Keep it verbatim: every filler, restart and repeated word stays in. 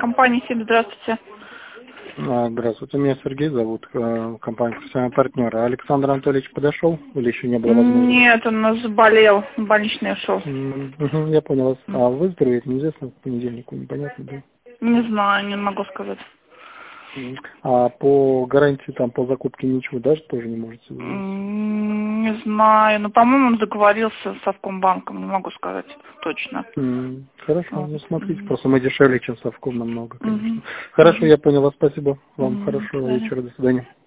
Компания «Сиб», здравствуйте. А, Здравствуйте, меня Сергей зовут, э, компания «Профессиональный партнер». А Александр Анатольевич подошел или еще не было возможности? Нет, он у нас заболел, в больничный ушел. М, мгм, Я понял вас. А выздоровеет, неизвестно, в понедельнику, непонятно, да? Не знаю, не могу сказать. М. А по гарантии, там, по закупке ничего даже тоже не можете сказать? М, Не знаю, но, по-моему, он договорился с Совкомбанком, не могу сказать точно. М, Хорошо, Вот. ну смотрите, Мгм. просто мы дешевле, чем Совком намного, конечно. Мгм. Хорошо, Мгм. я понял вас, спасибо. Вам Мгм. До хорошего свидания. вечера, до свидания.